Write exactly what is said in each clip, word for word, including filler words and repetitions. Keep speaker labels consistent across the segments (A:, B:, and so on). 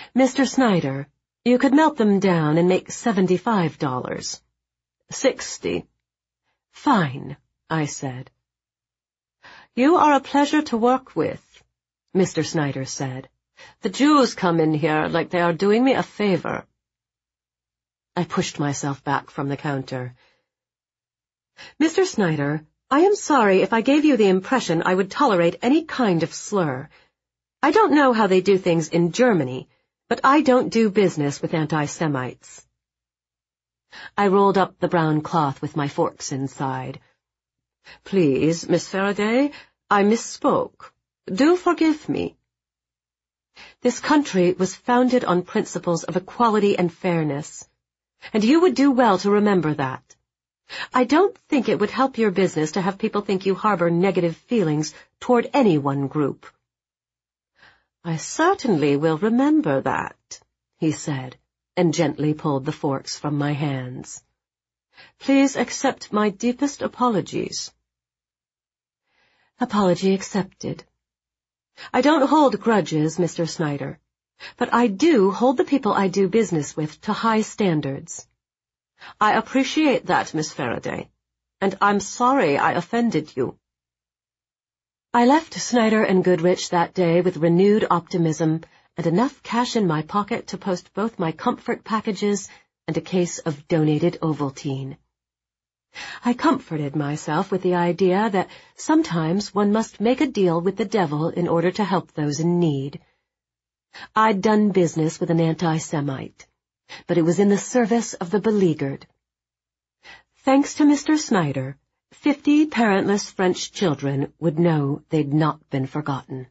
A: Mister Snyder, you could melt them down and make seventy-five dollars. Sixty. Fine, I said. You are a pleasure to work with, Mister Snyder said. The Jews come in here like they are doing me a favor. I pushed myself back from the counter. Mister Snyder, I am sorry if I gave you the impression I would tolerate any kind of slur. I don't know how they do things in Germany, but I don't do business with anti-Semites. I rolled up the brown cloth with my forks inside. Please, Miss Faraday, I misspoke. Do forgive me. This country was founded on principles of equality and fairness, and you would do well to remember that. I don't think it would help your business to have people think you harbor negative feelings toward any one group. I certainly will remember that, he said, and gently pulled the forks from my hands. Please accept my deepest apologies. Apology accepted. I don't hold grudges, Mister Snyder, but I do hold the people I do business with to high standards. I appreciate that, Miss Faraday, and I'm sorry I offended you. I left Snyder and Goodrich that day with renewed optimism and enough cash in my pocket to post both my comfort packages and a case of donated Ovaltine. I comforted myself with the idea that sometimes one must make a deal with the devil in order to help those in need. I'd done business with an anti-Semite, but it was in the service of the beleaguered. Thanks to Mister Snyder, fifty parentless French children would know they'd not been forgotten.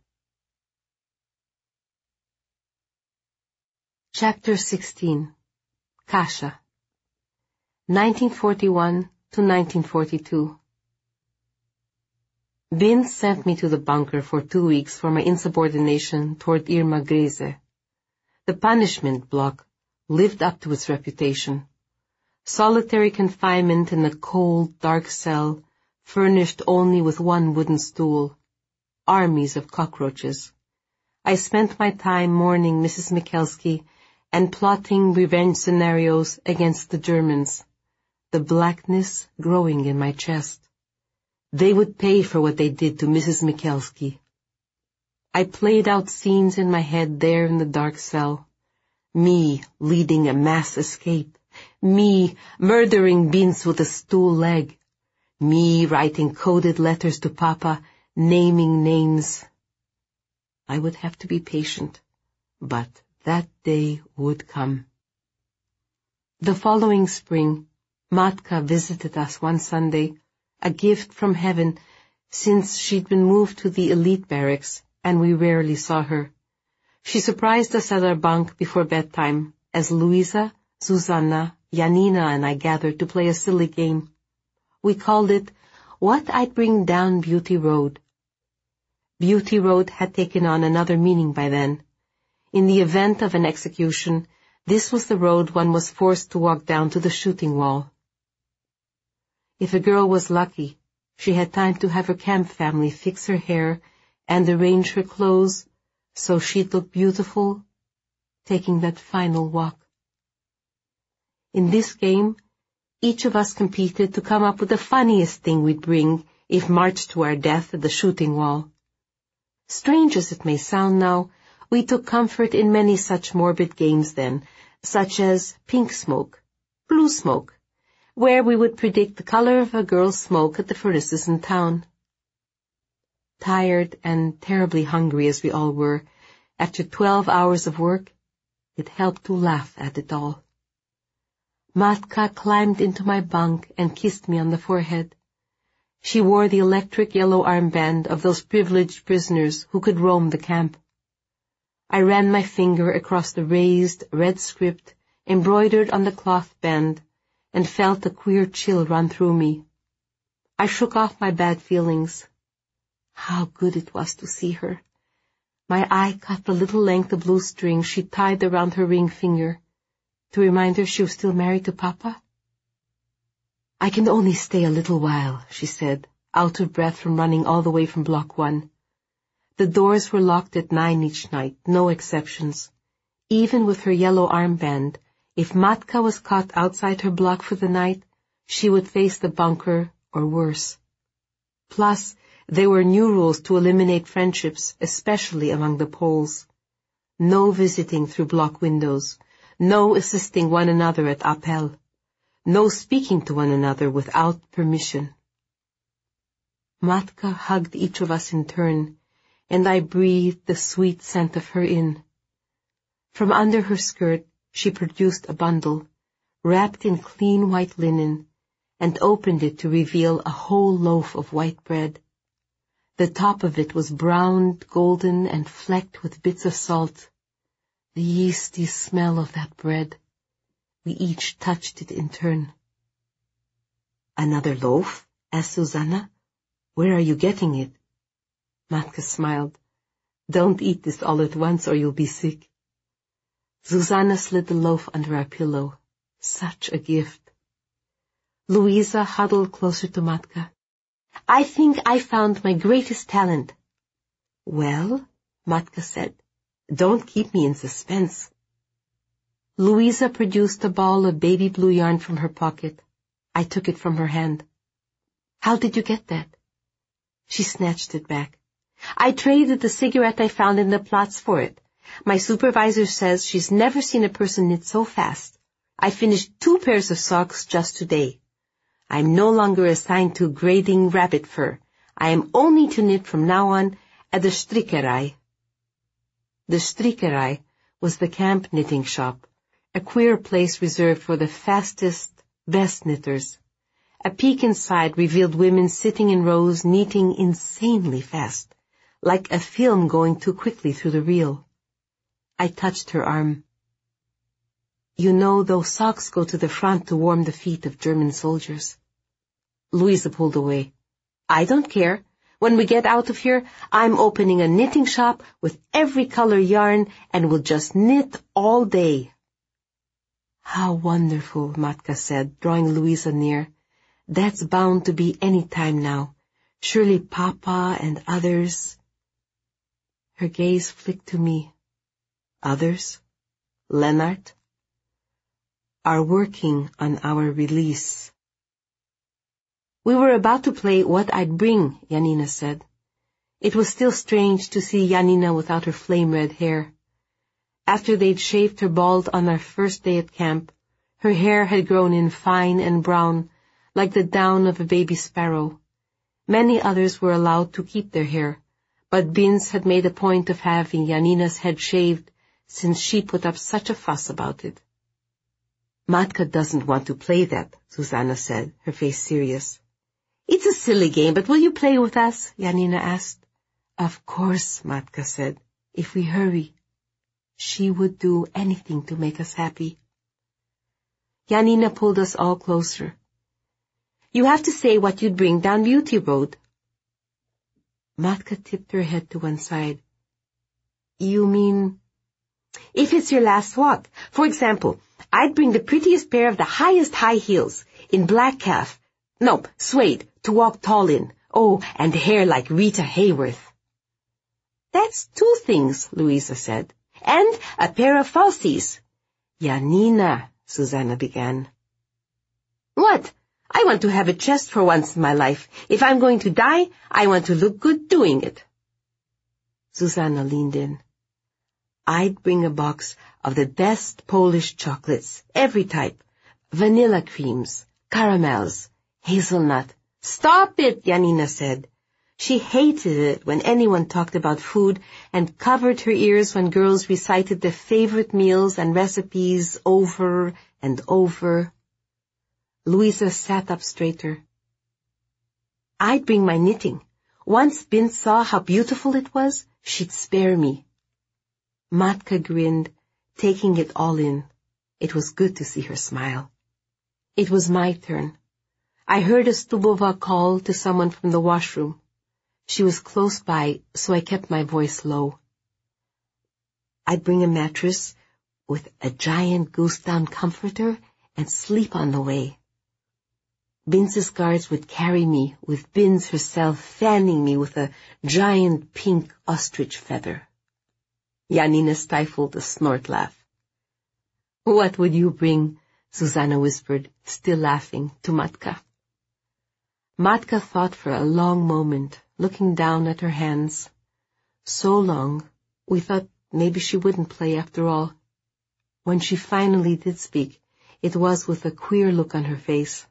A: Chapter sixteen. Kasha. nineteen forty-one to nineteen forty-two. Binz sent me to the bunker for two weeks for my insubordination toward Irma Grese. The punishment block lived up to its reputation. Solitary confinement in a cold, dark cell, furnished only with one wooden stool. Armies of cockroaches. I spent my time mourning Missus Mikulski and plotting revenge scenarios against the Germans, the blackness growing in my chest. They would pay for what they did to Missus Mikulski. I played out scenes in my head there in the dark cell. Me leading a mass escape. Me murdering Binz with a stool leg. Me writing coded letters to Papa, naming names. I would have to be patient, but that day would come. The following spring, Matka visited us one Sunday, a gift from heaven, since she'd been moved to the elite barracks and we rarely saw her. She surprised us at our bunk before bedtime as Louisa, Susanna, Janina, and I gathered to play a silly game. We called it What I'd Bring Down Beauty Road. Beauty Road had taken on another meaning by then. In the event of an execution, this was the road one was forced to walk down to the shooting wall. If a girl was lucky, she had time to have her camp family fix her hair and arrange her clothes so she'd look beautiful, taking that final walk. In this game, each of us competed to come up with the funniest thing we'd bring if marched to our death at the shooting wall. Strange as it may sound now, we took comfort in many such morbid games then, such as pink smoke, blue smoke, where we would predict the color of a girl's smoke at the furnaces in town. Tired and terribly hungry as we all were, after twelve hours of work, it helped to laugh at it all. Matka climbed into my bunk and kissed me on the forehead. She wore the electric yellow armband of those privileged prisoners who could roam the camp. I ran my finger across the raised red script embroidered on the cloth band and felt a queer chill run through me. I shook off my bad feelings. How good it was to see her. My eye caught the little length of blue string she tied around her ring finger, to remind her she was still married to Papa. I can only stay a little while, she said, out of breath from running all the way from Block One. The doors were locked at nine each night, no exceptions. Even with her yellow armband, if Matka was caught outside her block for the night, she would face the bunker or worse. Plus, there were new rules to eliminate friendships, especially among the Poles. No visiting through block windows, no assisting one another at appel, no speaking to one another without permission. Matka hugged each of us in turn, and I breathed the sweet scent of her in. From under her skirt, she produced a bundle, wrapped in clean white linen, and opened it to reveal a whole loaf of white bread. The top of it was browned, golden, and flecked with bits of salt. The yeasty smell of that bread. We each touched it in turn. "Another loaf?" asked Susanna. "Where are you getting it?" Matka smiled. "Don't eat this all at once or you'll be sick." Susanna slid the loaf under our pillow. Such a gift. Louisa huddled closer to Matka. "I think I found my greatest talent." "Well," Matka said, "don't keep me in suspense." Louisa produced a ball of baby blue yarn from her pocket. I took it from her hand. "How did you get that?" She snatched it back. "I traded the cigarette I found in the Platz for it. My supervisor says she's never seen a person knit so fast. I finished two pairs of socks just today. I'm no longer assigned to grading rabbit fur. I am only to knit from now on at the Strickerei." The Strickerei was the camp knitting shop, a queer place reserved for the fastest, best knitters. A peek inside revealed women sitting in rows knitting insanely fast, like a film going too quickly through the reel. I touched her arm. "You know, those socks go to the front to warm the feet of German soldiers." Louisa pulled away. "I don't care. When we get out of here, I'm opening a knitting shop with every color yarn and will just knit all day." "How wonderful," Matka said, drawing Louisa near. "That's bound to be any time now. Surely Papa and others—" Her gaze flicked to me. "Others? Lennart?" "Are working on our release." We were about to play What I'd Bring, Janina said. It was still strange to see Janina without her flame-red hair. After they'd shaved her bald on our first day at camp, her hair had grown in fine and brown, like the down of a baby sparrow. Many others were allowed to keep their hair, but Binz had made a point of having Janina's head shaved, since she put up such a fuss about it. "Matka doesn't want to play that," Susanna said, her face serious. "It's a silly game, but will you play with us?" Janina asked. "Of course," Matka said, "if we hurry." She would do anything to make us happy. Janina pulled us all closer. "You have to say what you'd bring down Beauty Road." Matka tipped her head to one side. "You mean—" "If it's your last walk. For example, I'd bring the prettiest pair of the highest high heels, in black calf, nope, suede, to walk tall in. Oh, and hair like Rita Hayworth." "That's two things," Louisa said. "And a pair of falsies." "Janina," Susanna began. "What? I want to have a chest for once in my life. If I'm going to die, I want to look good doing it." Susanna leaned in. "I'd bring a box of the best Polish chocolates, every type. Vanilla creams, caramels, hazelnut." "Stop it," Janina said. She hated it when anyone talked about food and covered her ears when girls recited their favorite meals and recipes over and over. Louisa sat up straighter. "I'd bring my knitting. Once Binz saw how beautiful it was, she'd spare me." Matka grinned, taking it all in. It was good to see her smile. It was my turn. I heard a Stubova call to someone from the washroom. She was close by, so I kept my voice low. "I'd bring a mattress with a giant goose-down comforter and sleep on the way." Binz's guards would carry me, with Binz herself fanning me with a giant pink ostrich feather. Janina stifled a snort laugh. What would you bring? Susanna whispered, still laughing, to Matka. Matka thought for a long moment, looking down at her hands. So long, we thought maybe she wouldn't play after all. When she finally did speak, it was with a queer look on her face.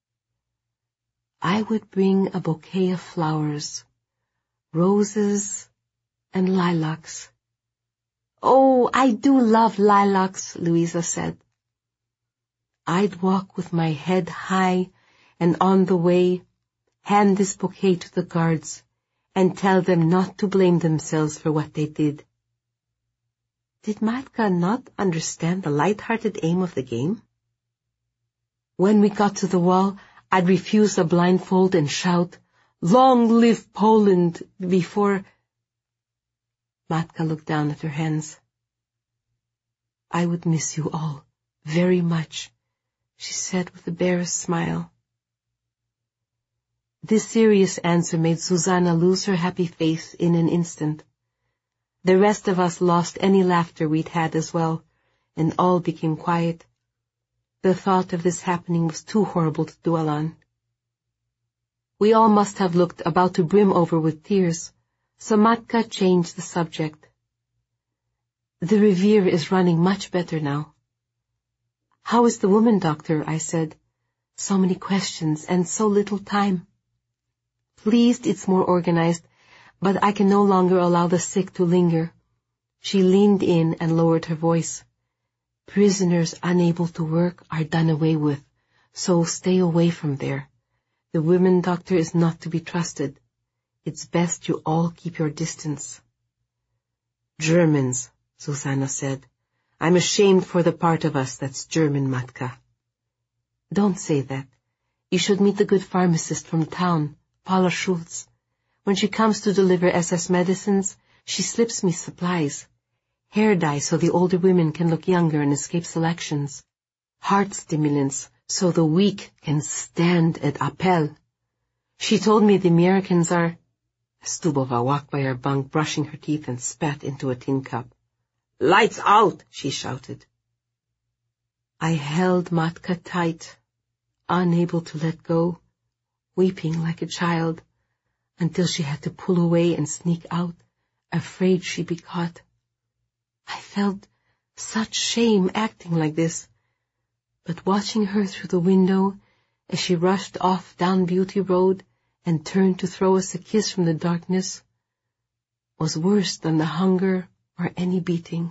A: I would bring a bouquet of flowers, roses and lilacs. Oh, I do love lilacs, Louisa said. I'd walk with my head high and on the way hand this bouquet to the guards and tell them not to blame themselves for what they did. Did Matka not understand the light-hearted aim of the game? When we got to the wall, I'd refuse a blindfold and shout, "Long live Poland," before... Matka looked down at her hands. I would miss you all very much, she said with a barest smile. This serious answer made Susanna lose her happy face in an instant. The rest of us lost any laughter we'd had as well, and all became quiet. The thought of this happening was too horrible to dwell on. We all must have looked about to brim over with tears, so Matka changed the subject. The Revere is running much better now. How is the woman doctor? I said. So many questions and so little time. Pleased it's more organized, but I can no longer allow the sick to linger. She leaned in and lowered her voice. Prisoners unable to work are done away with, so stay away from there. The women doctor is not to be trusted. It's best you all keep your distance. Germans, Susanna said. I'm ashamed for the part of us that's German, Matka. Don't say that. You should meet the good pharmacist from town, Paula Schultz. When she comes to deliver S S medicines, she slips me supplies. Hair dye so the older women can look younger and escape selections. Heart stimulants so the weak can stand at Appel. She told me the Americans are... Stubova walked by her bunk, brushing her teeth, and spat into a tin cup. Lights out, she shouted. I held Matka tight, unable to let go, weeping like a child, until she had to pull away and sneak out, afraid she'd be caught. I felt such shame acting like this, but watching her through the window as she rushed off down Beauty Road and turned to throw us a kiss from the darkness was worse than the hunger or any beating.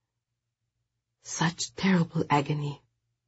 A: Such terrible agony.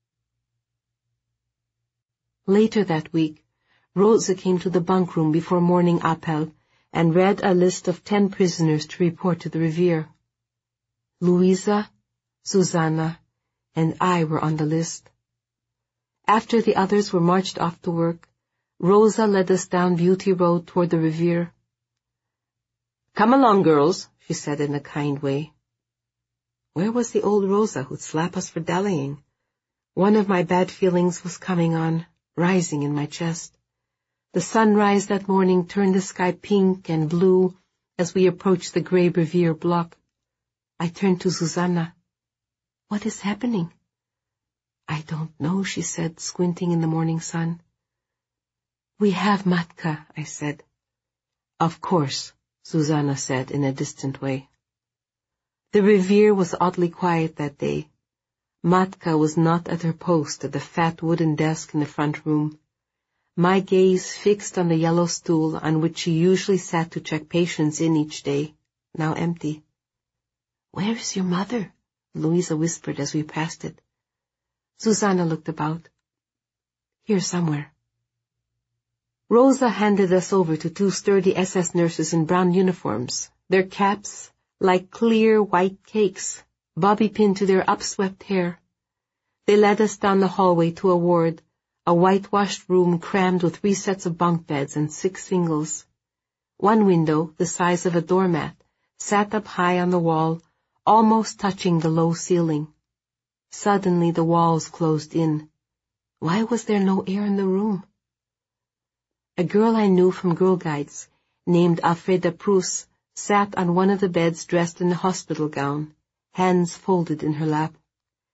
A: Later that week, Rosa came to the bunk room before morning appel and read a list of ten prisoners to report to the Revere. Louisa, Susanna, and I were on the list. After the others were marched off to work, Rosa led us down Beauty Road toward the Revere. Come along, girls, she said in a kind way. Where was the old Rosa who'd slap us for dallying? One of my bad feelings was coming on, rising in my chest. The sunrise that morning turned the sky pink and blue as we approached the grey Revere block. I turned to Susanna. What is happening? I don't know, she said, squinting in the morning sun. We have Matka, I said. Of course, Susanna said in a distant way. The Revere was oddly quiet that day. Matka was not at her post at the fat wooden desk in the front room. My gaze fixed on the yellow stool on which she usually sat to check patients in each day, now empty. Where is your mother? Louisa whispered as we passed it. Susanna looked about. Here somewhere. Rosa handed us over to two sturdy S S nurses in brown uniforms, their caps like clear white cakes, bobby-pinned to their upswept hair. They led us down the hallway to a ward, a whitewashed room crammed with three sets of bunk beds and six singles. One window, the size of a doormat, sat up high on the wall, almost touching the low ceiling. Suddenly the walls closed in. Why was there no air in the room? A girl I knew from Girl Guides, named Alfreda Prus, sat on one of the beds dressed in a hospital gown, hands folded in her lap.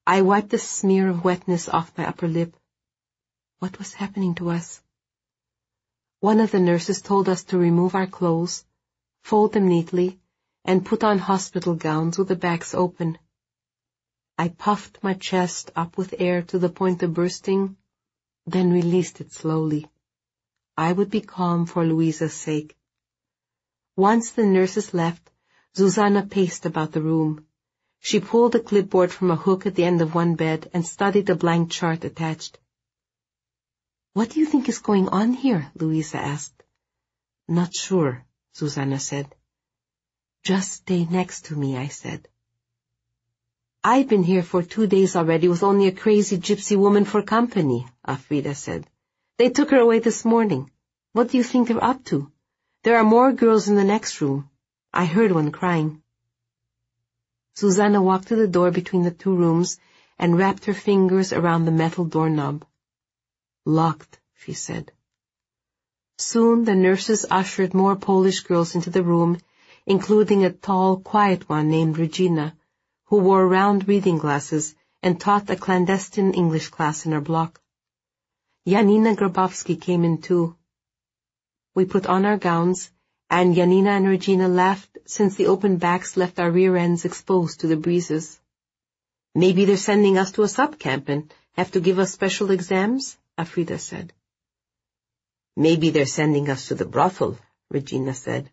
A: I wiped a smear of wetness off my upper lip. What was happening to us? One of the nurses told us to remove our clothes, fold them neatly, and put on hospital gowns with the backs open. I puffed my chest up with air to the point of bursting, then released it slowly. I would be calm for Louisa's sake. Once the nurses left, Zuzanna paced about the room. She pulled a clipboard from a hook at the end of one bed and studied the blank chart attached. "What do you think is going on here?" Louisa asked. "Not sure," Zuzanna said. "Just stay next to me," I said. "I've been here for two days already with only a crazy gypsy woman for company," Afrida said. "They took her away this morning. What do you think they're up to? There are more girls in the next room. I heard one crying." Zuzanna walked to the door between the two rooms and wrapped her fingers around the metal doorknob. "Locked," she said. Soon the nurses ushered more Polish girls into the room, including a tall, quiet one named Regina, who wore round reading glasses and taught a clandestine English class in our block. Janina Grabowski came in too. We put on our gowns, and Janina and Regina laughed since the open backs left our rear ends exposed to the breezes. "Maybe they're sending us to a sub-camp and have to give us special exams," Afrida said. "Maybe they're sending us to the brothel," Regina said.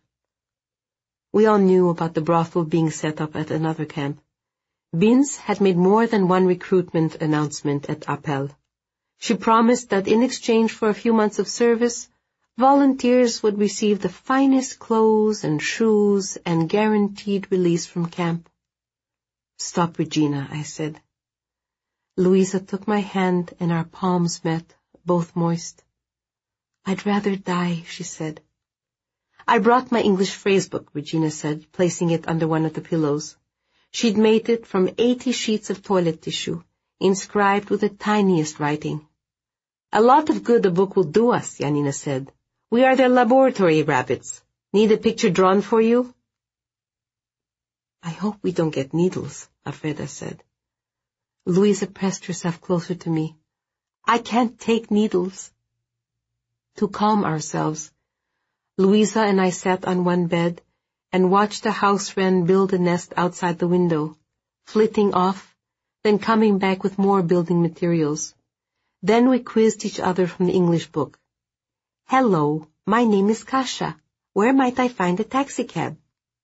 A: We all knew about the brothel being set up at another camp. Binz had made more than one recruitment announcement at Appel. She promised that in exchange for a few months of service, volunteers would receive the finest clothes and shoes and guaranteed release from camp. "Stop, Regina," I said. Louisa took my hand and our palms met, both moist. "I'd rather die," she said. "I brought my English phrase book," Regina said, placing it under one of the pillows. She'd made it from eighty sheets of toilet tissue, inscribed with the tiniest writing. "A lot of good a book will do us," Janina said. "We are their laboratory rabbits. Need a picture drawn for you?" "I hope we don't get needles," Alfreda said. Louisa pressed herself closer to me. "I can't take needles." To calm ourselves, Louisa and I sat on one bed and watched a house wren build a nest outside the window, flitting off, then coming back with more building materials. Then we quizzed each other from the English book. "Hello, my name is Kasia. Where might I find a taxicab?"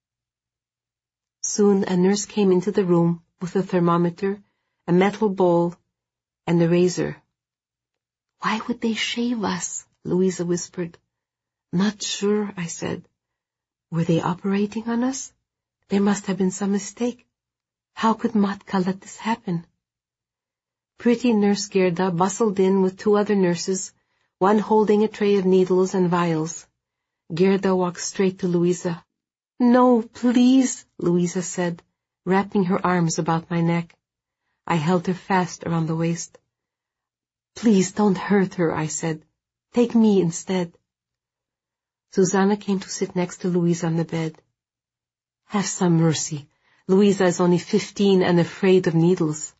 A: Soon a nurse came into the room with a thermometer, a metal bowl, and a razor. "Why would they shave us?" Louisa whispered. "Not sure," I said. "Were they operating on us? There must have been some mistake. How could Matka let this happen?" Pretty Nurse Gerda bustled in with two other nurses, one holding a tray of needles and vials. Gerda walked straight to Louisa. "No, please," Louisa said, wrapping her arms about my neck. I held her fast around the waist. "Please don't hurt her," I said. "Take me instead." Zuzanna came to sit next to Louisa on the bed. "Have some mercy. Louisa is only fifteen and afraid of needles."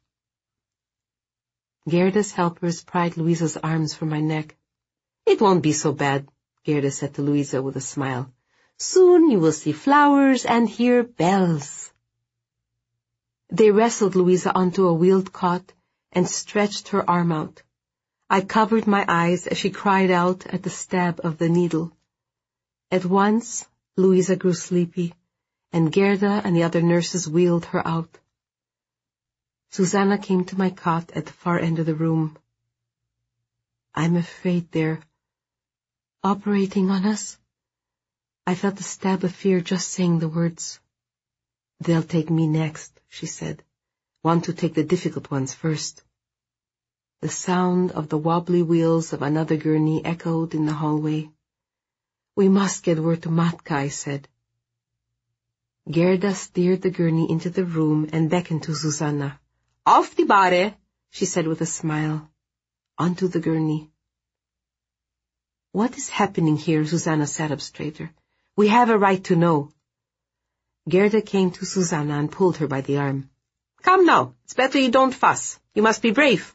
A: Gerda's helpers pried Louisa's arms from my neck. "It won't be so bad," Gerda said to Louisa with a smile. "Soon you will see flowers and hear bells." They wrestled Louisa onto a wheeled cot and stretched her arm out. I covered my eyes as she cried out at the stab of the needle. At once, Louisa grew sleepy, and Gerda and the other nurses wheeled her out. Zuzanna came to my cot at the far end of the room. "I'm afraid they're operating on us." I felt a stab of fear just saying the words. "They'll take me next," she said. "Want to take the difficult ones first." The sound of the wobbly wheels of another gurney echoed in the hallway. "We must get word to Matka," I said. Gerda steered the gurney into the room and beckoned to Zuzanna. "Auf die Bahre," she said with a smile. Onto the gurney. "What is happening here?" Zuzanna sat up straighter. "We have a right to know." Gerda came to Zuzanna and pulled her by the arm. Come now, it's better you don't fuss. You must be brave.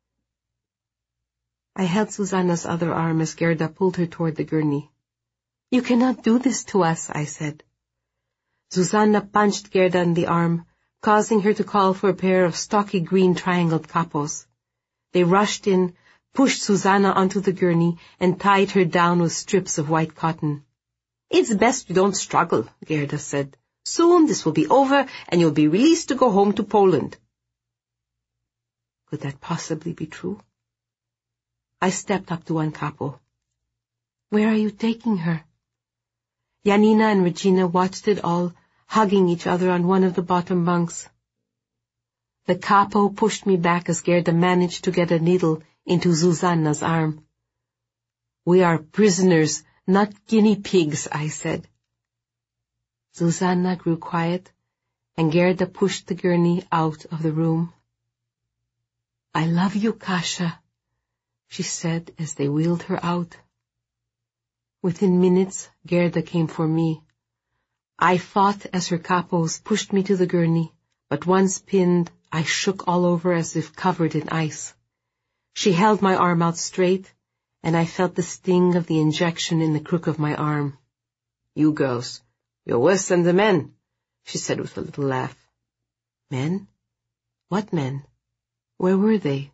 A: I held Susanna's other arm as Gerda pulled her toward the gurney. You cannot do this to us, I said. Susanna punched Gerda in the arm, causing her to call for a pair of stocky green triangled capos. They rushed in, pushed Susanna onto the gurney, and tied her down with strips of white cotton. It's best you don't struggle, Gerda said. Soon this will be over, and you'll be released to go home to Poland. Could that possibly be true? I stepped up to one capo. Where are you taking her? Janina and Regina watched it all, hugging each other on one of the bottom bunks. The capo pushed me back as Gerda managed to get a needle into Susanna's arm. We are prisoners, not guinea pigs, I said. Susanna grew quiet, and Gerda pushed the gurney out of the room. I love you, Kasia, she said as they wheeled her out. Within minutes, Gerda came for me. I fought as her capos pushed me to the gurney, but once pinned, I shook all over as if covered in ice. She held my arm out straight, and I felt the sting of the injection in the crook of my arm. You girls, you're worse than the men, she said with a little laugh. Men? What men? Where were they?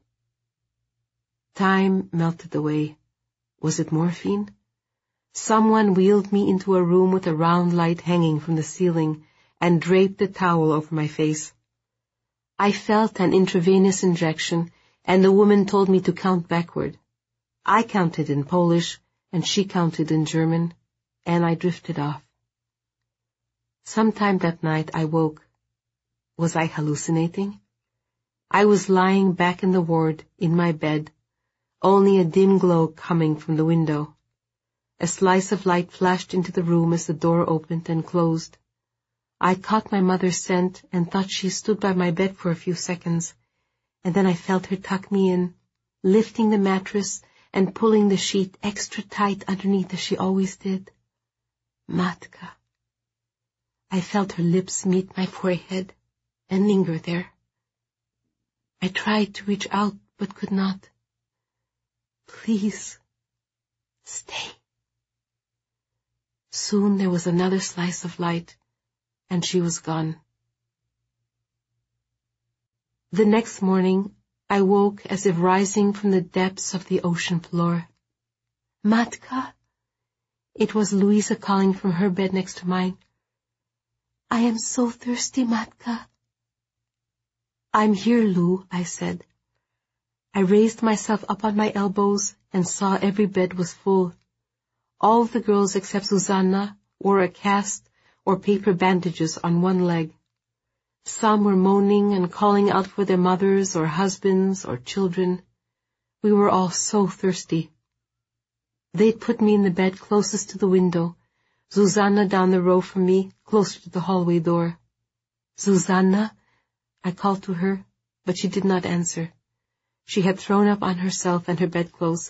A: Time melted away. Was it morphine? Someone wheeled me into a room with a round light hanging from the ceiling and draped a towel over my face. I felt an intravenous injection, and the woman told me to count backward. I counted in Polish, and she counted in German, and I drifted off. Sometime that night I woke. Was I hallucinating? I was lying back in the ward, in my bed, only a dim glow coming from the window. A slice of light flashed into the room as the door opened and closed. I caught my mother's scent and thought she stood by my bed for a few seconds, and then I felt her tuck me in, lifting the mattress and pulling the sheet extra tight underneath as she always did. Matka. I felt her lips meet my forehead and linger there. I tried to reach out but could not. Please, stay. Soon there was another slice of light, and she was gone. The next morning, I woke as if rising from the depths of the ocean floor. Matka? It was Louisa calling from her bed next to mine. I am so thirsty, Matka. I'm here, Lou, I said. I raised myself up on my elbows and saw every bed was full. All the girls except Susanna wore a cast or paper bandages on one leg. Some were moaning and calling out for their mothers or husbands or children. We were all so thirsty. They'd put me in the bed closest to the window, Susanna down the row from me, closer to the hallway door. Susanna, I called to her, but she did not answer. She had thrown up on herself and her bedclothes.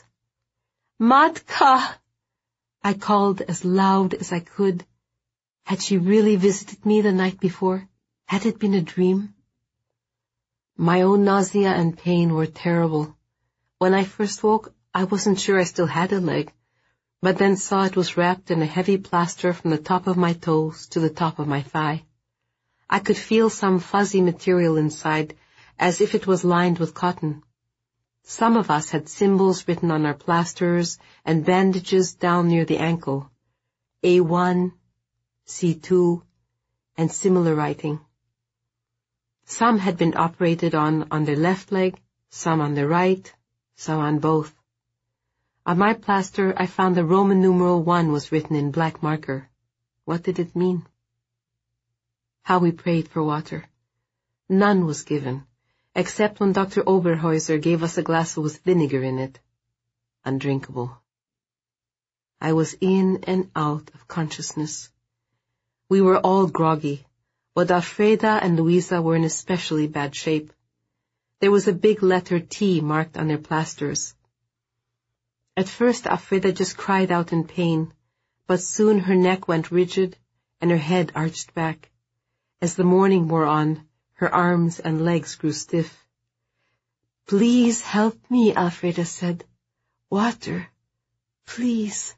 A: Matka! I called as loud as I could. Had she really visited me the night before? Had it been a dream? My own nausea and pain were terrible. When I first woke, I wasn't sure I still had a leg, but then saw it was wrapped in a heavy plaster from the top of my toes to the top of my thigh. I could feel some fuzzy material inside, as if it was lined with cotton. Some of us had symbols written on our plasters and bandages down near the ankle. A one, C two, and similar writing. Some had been operated on on their left leg, some on their right, some on both. On my plaster, I found the Roman numeral one was written in black marker. What did it mean? How we prayed for water. None was given, except when Doctor Oberhäuser gave us a glass with vinegar in it. Undrinkable. I was in and out of consciousness. We were all groggy, but Alfreda and Louisa were in especially bad shape. There was a big letter T marked on their plasters. At first Alfreda just cried out in pain, but soon her neck went rigid and her head arched back. As the morning wore on, Her arms and legs grew stiff. "Please help me," Alfreda said. "Water, please."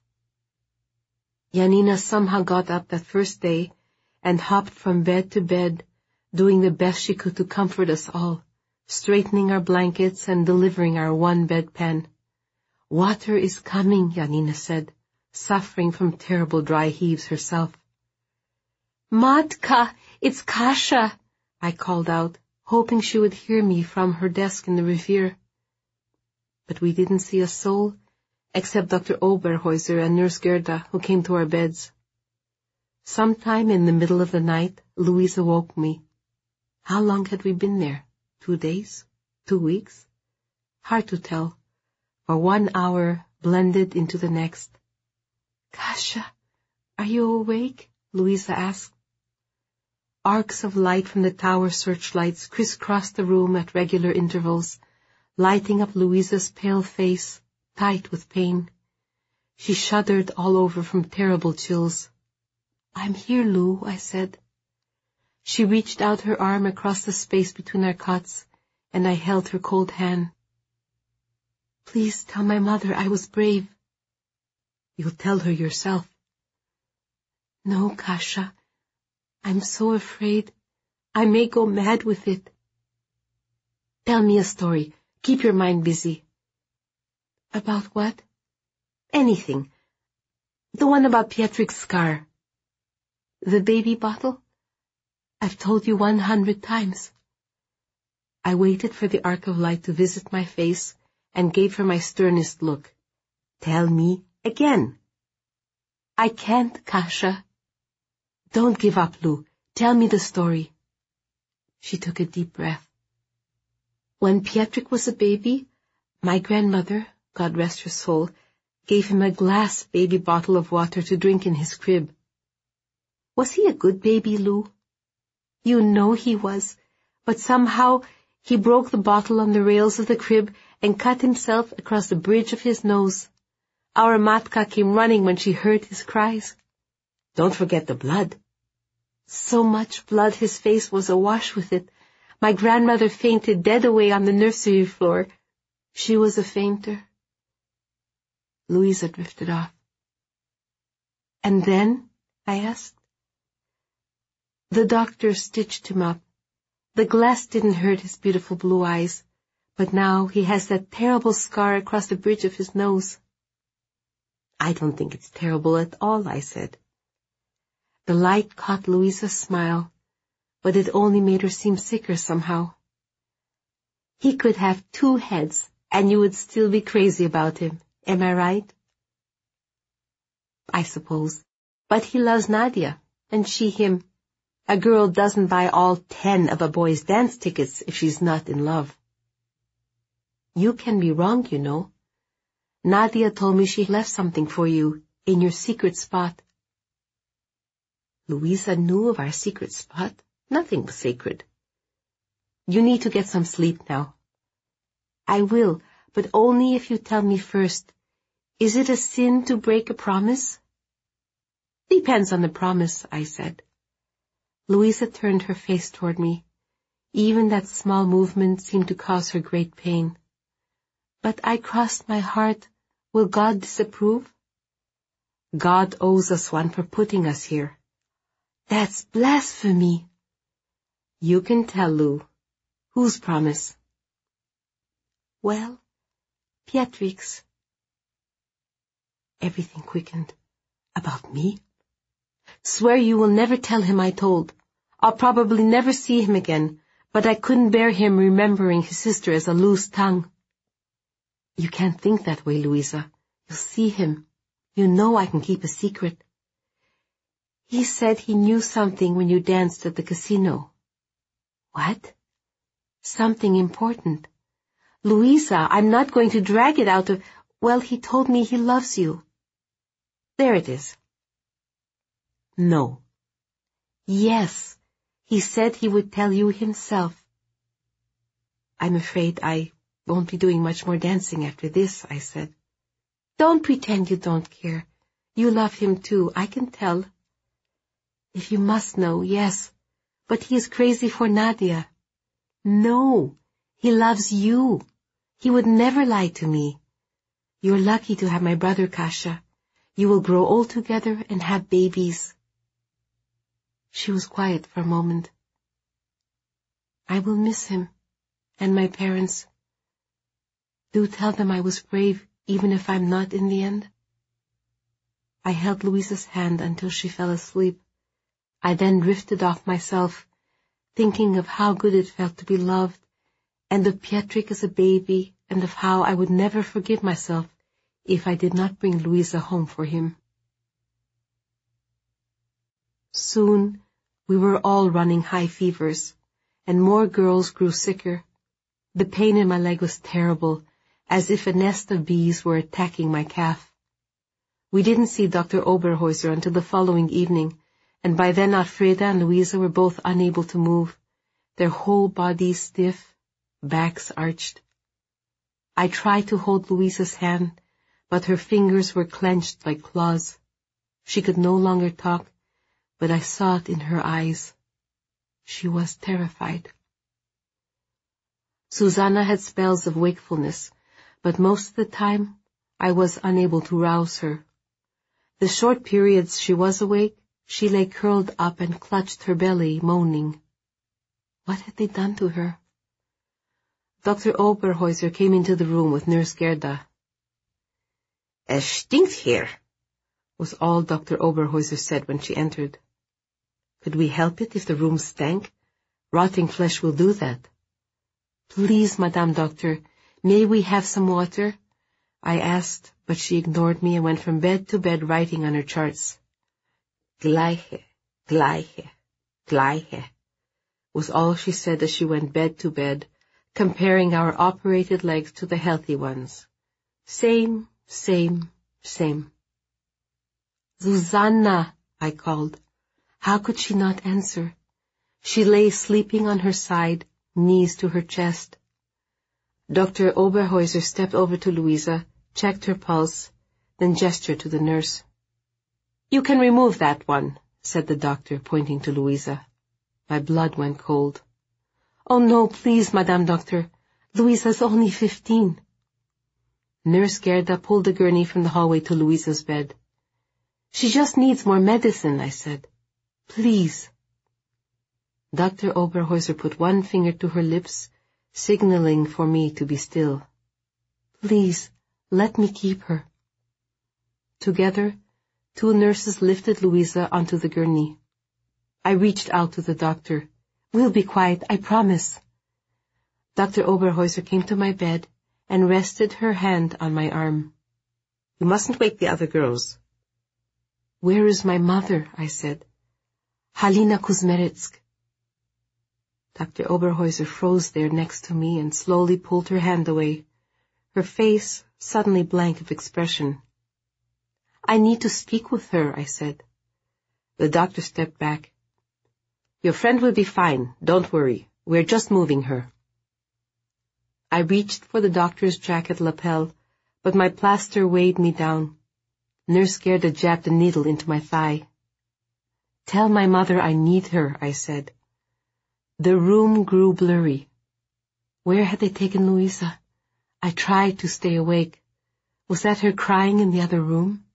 A: Janina somehow got up that first day and hopped from bed to bed, doing the best she could to comfort us all, straightening our blankets and delivering our one bedpan. "Water is coming," Janina said, suffering from terrible dry heaves herself. "Matka, it's Kasia," I called out, hoping she would hear me from her desk in the Revere. But we didn't see a soul, except Doctor Oberhäuser and Nurse Gerda, who came to our beds. Sometime in the middle of the night, Louisa woke me. How long had we been there? Two days? Two weeks? Hard to tell, for one hour blended into the next. "Kasia, are you awake?" Louisa asked. Arcs of light from the tower searchlights crisscrossed the room at regular intervals, lighting up Louisa's pale face, tight with pain. She shuddered all over from terrible chills. "I'm here, Lou," I said. She reached out her arm across the space between our cots, and I held her cold hand. "Please tell my mother I was brave." "You'll tell her yourself." "No, Kasia. I'm so afraid. I may go mad with it." "Tell me a story. Keep your mind busy." "About what?" "Anything. The one about Pietrik's scar." "The baby bottle? I've told you one hundred times." I waited for the arc of light to visit my face and gave her my sternest look. "Tell me again." "I can't, Kasia." "Don't give up, Lou. Tell me the story." She took a deep breath. "When Pietrik was a baby, my grandmother, God rest her soul, gave him a glass baby bottle of water to drink in his crib." "Was he a good baby, Lou?" "You know he was, but somehow he broke the bottle on the rails of the crib and cut himself across the bridge of his nose. Our Matka came running when she heard his cries. Don't forget the blood. So much blood his face was awash with it. My grandmother fainted dead away on the nursery floor. She was a fainter." Louisa drifted off. "And then?" I asked. "The doctor stitched him up. The glass didn't hurt his beautiful blue eyes, but now he has that terrible scar across the bridge of his nose." "I don't think it's terrible at all," I said. The light caught Louisa's smile, but it only made her seem sicker somehow. "He could have two heads, and you would still be crazy about him. Am I right?" "I suppose. But he loves Nadia, and she him. A girl doesn't buy all ten of a boy's dance tickets if she's not in love." "You can be wrong, you know. Nadia told me she left something for you in your secret spot." Louisa knew of our secret spot. Nothing was sacred. "You need to get some sleep now." "I will, but only if you tell me first. Is it a sin to break a promise?" "Depends on the promise," I said. Louisa turned her face toward me. Even that small movement seemed to cause her great pain. But I crossed my heart, will God disapprove? "God owes us one for putting us here." "That's blasphemy." "You can tell, Lou. Whose promise?" "Well, Pietrik's." Everything quickened. "About me?" "Swear you will never tell him I told. I'll probably never see him again, but I couldn't bear him remembering his sister as a loose tongue." "You can't think that way, Louisa. You'll see him. You know I can keep a secret." "He said he knew something when you danced at the casino." "What?" "Something important. Louisa, I'm not going to drag it out of... Well, he told me he loves you." "There it is." "No." "Yes. He said he would tell you himself." "I'm afraid I won't be doing much more dancing after this," I said. "Don't pretend you don't care. You love him too, I can tell." "If you must know, yes. But he is crazy for Nadia. No, he loves you. He would never lie to me. You're lucky to have my brother, Kasia. You will grow old together and have babies. She was quiet for a moment. I will miss him, and my parents. Do tell them I was brave, even if I'm not in the end. I held Louisa's hand until she fell asleep. I then drifted off myself, thinking of how good it felt to be loved, and of Pietrik as a baby, and of how I would never forgive myself if I did not bring Louisa home for him. Soon, we were all running high fevers, and more girls grew sicker. The pain in my leg was terrible, as if a nest of bees were attacking my calf. We didn't see Doctor Oberhäuser until the following evening, and by then Alfreda and Louisa were both unable to move, their whole bodies stiff, backs arched. I tried to hold Louisa's hand, but her fingers were clenched like claws. She could no longer talk, but I saw it in her eyes. She was terrified. Susanna had spells of wakefulness, but most of the time I was unable to rouse her. The short periods she was awake, she lay curled up and clutched her belly, moaning. What had they done to her? Doctor Oberhäuser came into the room with Nurse Gerda. "Es stinkt here," was all Doctor Oberhäuser said when she entered. Could we help it if the room stank? Rotting flesh will do that. "Please, Madame Doctor, may we have some water?" I asked, but she ignored me and went from bed to bed writing on her charts. Gleiche, gleiche, gleiche, was all she said as she went bed to bed, comparing our operated legs to the healthy ones. Same, same, same. "Susanna," I called. How could she not answer? She lay sleeping on her side, knees to her chest. Doctor Oberhäuser stepped over to Louisa, checked her pulse, then gestured to the nurse. "You can remove that one," said the doctor, pointing to Louisa. My blood went cold. "Oh no, please, Madame Doctor. Louisa's only fifteen." Nurse Gerda pulled the gurney from the hallway to Louisa's bed. "She just needs more medicine," I said. "Please." Doctor Oberhäuser put one finger to her lips, signaling for me to be still. "Please, let me keep her." Together, two nurses lifted Louisa onto the gurney. I reached out to the doctor. "We'll be quiet, I promise." Doctor Oberhäuser came to my bed and rested her hand on my arm. "You mustn't wake the other girls." "Where is my mother?" I said. "Halina Kuzmeritsk." Doctor Oberhäuser froze there next to me and slowly pulled her hand away, her face suddenly blank of expression. "I need to speak with her," I said. The doctor stepped back. "Your friend will be fine, don't worry. We're just moving her." I reached for the doctor's jacket lapel, but my plaster weighed me down. Nurse Gerda jabbed a needle into my thigh. "Tell my mother I need her," I said. The room grew blurry. Where had they taken Louisa? I tried to stay awake. Was that her crying in the other room?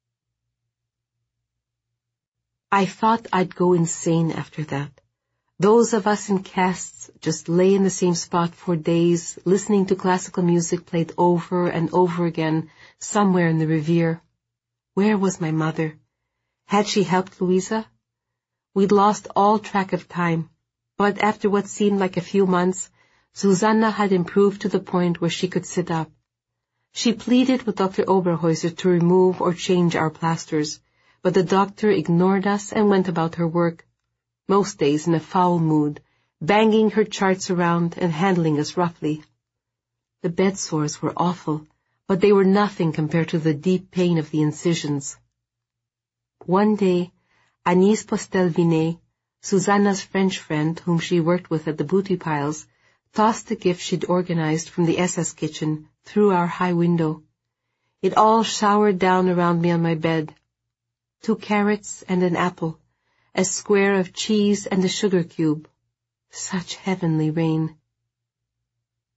A: I thought I'd go insane after that. Those of us in casts just lay in the same spot for days, listening to classical music played over and over again somewhere in the Revier. Where was my mother? Had she helped Louisa? We'd lost all track of time, but after what seemed like a few months, Susanna had improved to the point where she could sit up. She pleaded with Doctor Oberhäuser to remove or change our plasters, but the doctor ignored us and went about her work, most days in a foul mood, banging her charts around and handling us roughly. The bed sores were awful, but they were nothing compared to the deep pain of the incisions. One day, Agnès Postel-Vinet, Susanna's French friend whom she worked with at the booty piles, tossed the gift she'd organized from the S S kitchen through our high window. It all showered down around me on my bed. Two carrots and an apple, a square of cheese and a sugar cube. Such heavenly rain.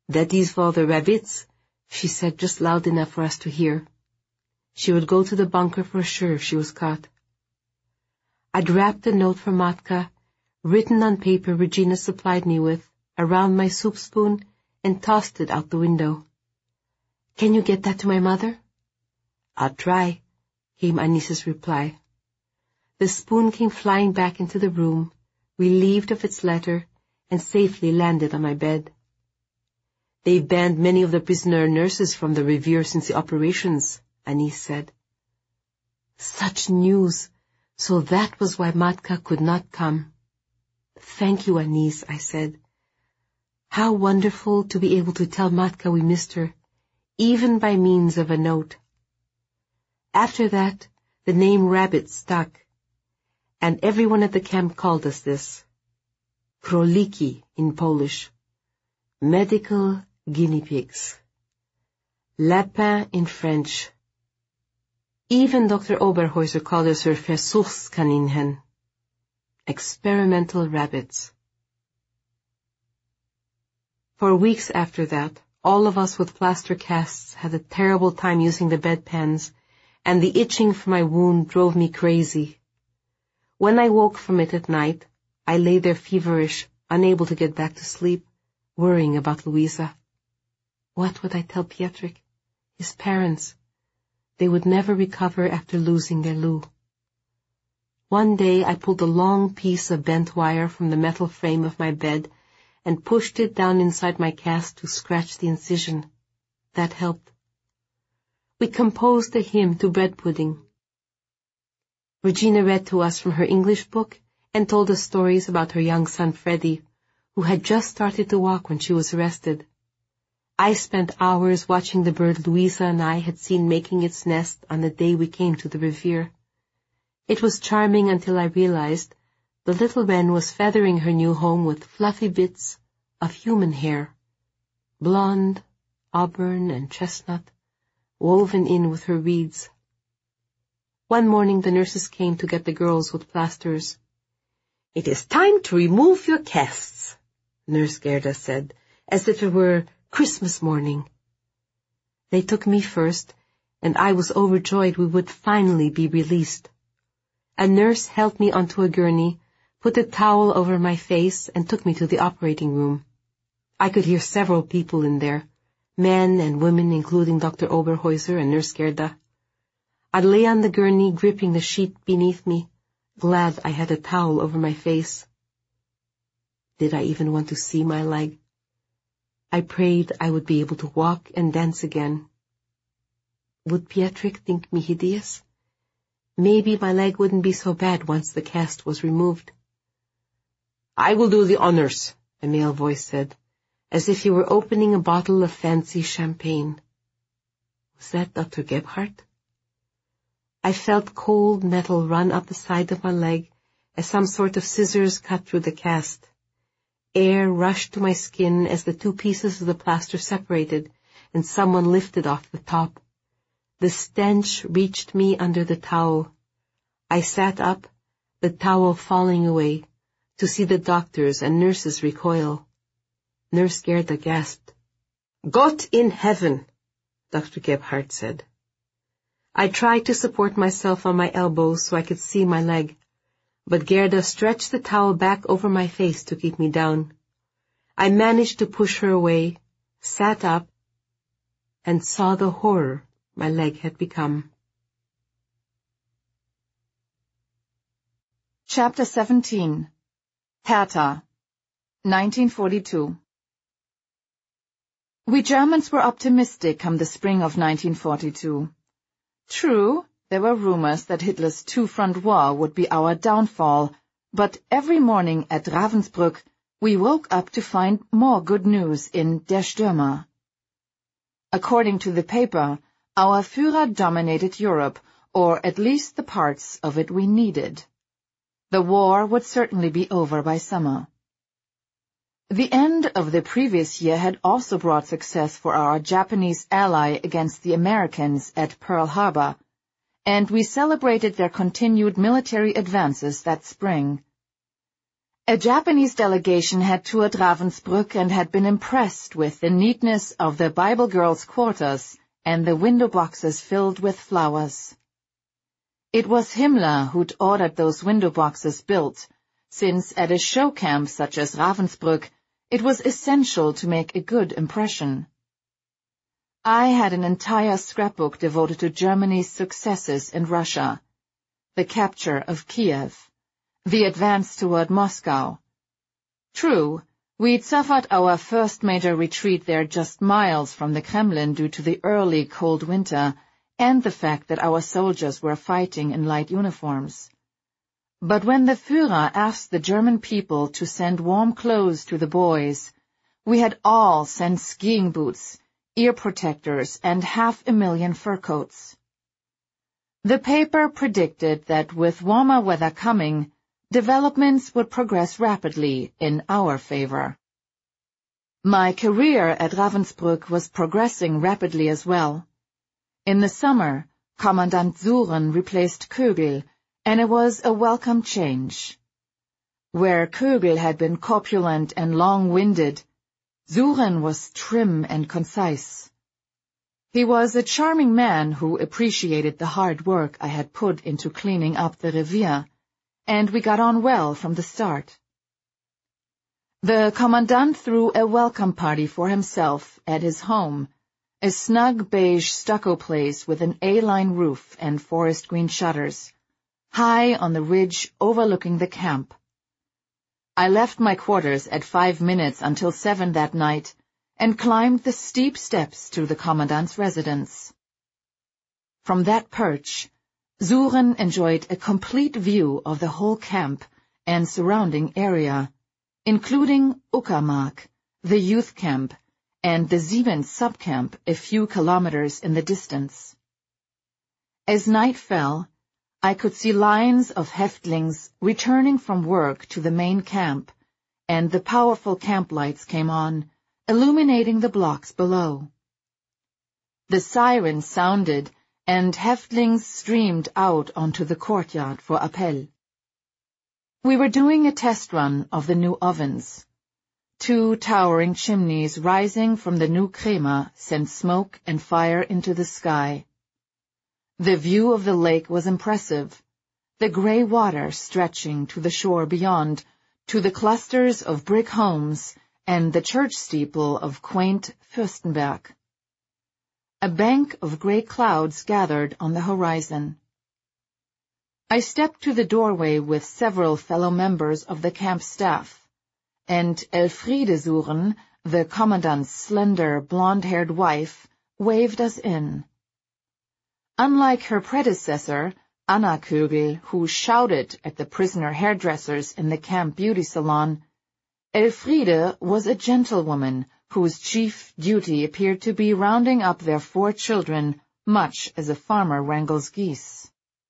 A: "That is for the rabbits," she said just loud enough for us to hear. She would go to the bunker for sure if she was caught. I'd wrapped a note for Matka, written on paper Regina supplied me with, around my soup spoon, and tossed it out the window. "Can you get that to my mother?" "I'll try," came Anis's reply. The spoon came flying back into the room, relieved of its letter, and safely landed on my bed. "They've banned many of the prisoner nurses from the Revere since the operations," Anis said. Such news! So that was why Matka could not come. "Thank you, Anis," I said. How wonderful to be able to tell Matka we missed her, even by means of a note. After that, the name Rabbit stuck, and everyone at the camp called us this. Króliki in Polish. Medical guinea pigs. Lapin in French. Even Doctor Oberhäuser called us her Versuchskaninchen. Experimental rabbits. For weeks after that, all of us with plaster casts had a terrible time using the bedpans, and the itching from my wound drove me crazy. When I woke from it at night, I lay there feverish, unable to get back to sleep, worrying about Louisa. What would I tell Pietrek? His parents? They would never recover after losing their Lou. One day I pulled a long piece of bent wire from the metal frame of my bed and pushed it down inside my cast to scratch the incision. That helped. We composed a hymn to bread pudding. Regina read to us from her English book and told us stories about her young son Freddie, who had just started to walk when she was arrested. I spent hours watching the bird Louisa and I had seen making its nest on the day we came to the Revere. It was charming until I realized the little wren was feathering her new home with fluffy bits of human hair, blonde, auburn, and chestnut, woven in with her reeds. One morning the nurses came to get the girls with plasters. "It is time to remove your casts," Nurse Gerda said, as if it were Christmas morning. They took me first, and I was overjoyed we would finally be released. A nurse helped me onto a gurney, put a towel over my face, and took me to the operating room. I could hear several people in there, men and women, including Doctor Oberhäuser and Nurse Gerda. I lay on the gurney, gripping the sheet beneath me, glad I had a towel over my face. Did I even want to see my leg? I prayed I would be able to walk and dance again. Would Pietrek think me hideous? Maybe my leg wouldn't be so bad once the cast was removed. "I will do the honors," a male voice said, as if he were opening a bottle of fancy champagne. Was that Doctor Gebhardt? I felt cold metal run up the side of my leg as some sort of scissors cut through the cast. Air rushed to my skin as the two pieces of the plaster separated and someone lifted off the top. The stench reached me under the towel. I sat up, the towel falling away, to see the doctors and nurses recoil. Nurse Gerda gasped. "Gott in heaven," Doctor Gebhardt said. I tried to support myself on my elbows so I could see my leg, but Gerda stretched the towel back over my face to keep me down. I managed to push her away, sat up, and saw the horror my leg had become.
B: Chapter seventeen. Hertha, nineteen forty-two. We Germans were optimistic come the spring of nineteen forty-two. True, there were rumors that Hitler's two-front war would be our downfall, but every morning at Ravensbrück we woke up to find more good news in Der Stürmer. According to the paper, our Führer dominated Europe, or at least the parts of it we needed. The war would certainly be over by summer. The end of the previous year had also brought success for our Japanese ally against the Americans at Pearl Harbor, and we celebrated their continued military advances that spring. A Japanese delegation had toured Ravensbrück and had been impressed with the neatness of the Bible girls' quarters and the window boxes filled with flowers. It was Himmler who'd ordered those window boxes built, since at a show camp such as Ravensbrück, it was essential to make a good impression. I had an entire scrapbook devoted to Germany's successes in Russia, the capture of Kiev, the advance toward Moscow. True, we'd suffered our first major retreat there just miles from the Kremlin due to the early cold winter and the fact that our soldiers were fighting in light uniforms. But when the Führer asked the German people to send warm clothes to the boys, we had all sent skiing boots, ear protectors, and half a million fur coats. The paper predicted that with warmer weather coming, developments would progress rapidly in our favor. My career at Ravensbrück was progressing rapidly as well. In the summer, Commandant Suren replaced Kögel, and it was a welcome change. Where Kögel had been corpulent and long-winded, Suren was trim and concise. He was a charming man who appreciated the hard work I had put into cleaning up the revier, and we got on well from the start. The Commandant threw a welcome party for himself at his home, a snug beige stucco place with an A-line roof and forest green shutters, high on the ridge overlooking the camp. I left my quarters at five minutes until seven that night and climbed the steep steps to the Commandant's residence. From that perch, Suren enjoyed a complete view of the whole camp and surrounding area, including Uckermark, the youth camp, and the Siemens subcamp a few kilometers in the distance. As night fell, I could see lines of Häftlings returning from work to the main camp, and the powerful camp lights came on, illuminating the blocks below. The sirens sounded, and Häftlings streamed out onto the courtyard for Appell. We were doing a test run of the new ovens. Two towering chimneys rising from the new Krema sent smoke and fire into the sky. The view of the lake was impressive, the gray water stretching to the shore beyond, to the clusters of brick homes and the church steeple of quaint Fürstenberg. A bank of gray clouds gathered on the horizon. I stepped to the doorway with several fellow members of the camp staff, and Elfriede Suren, the Commandant's slender, blonde-haired wife, waved us in. Unlike her predecessor, Anna Kögel, who shouted at the prisoner hairdressers in the camp beauty salon, Elfriede was a gentlewoman whose chief duty appeared to be rounding up their four children, much as a farmer wrangles geese.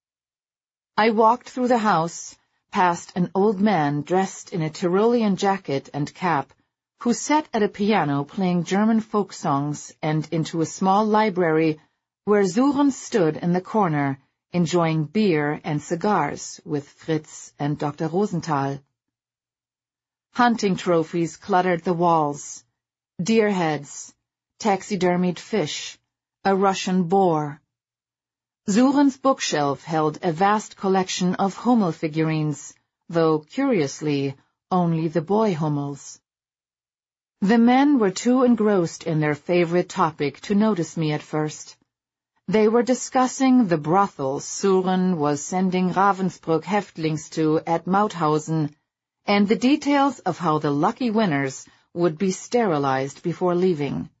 B: I walked through the house, past an old man dressed in a Tyrolean jacket and cap, who sat at a piano playing German folk songs, and into a small library where Suren stood in the corner, enjoying beer and cigars with Fritz and Doctor Rosenthal. Hunting trophies cluttered the walls, deer heads, taxidermied fish, a Russian boar. Suren's bookshelf held a vast collection of Hummel figurines, though, curiously, only the boy Hummels. The men were too engrossed in their favorite topic to notice me at first. They were discussing the brothels Suren was sending Ravensbrück Häftlings to at Mauthausen, and the details of how the lucky winners would be sterilized before leaving.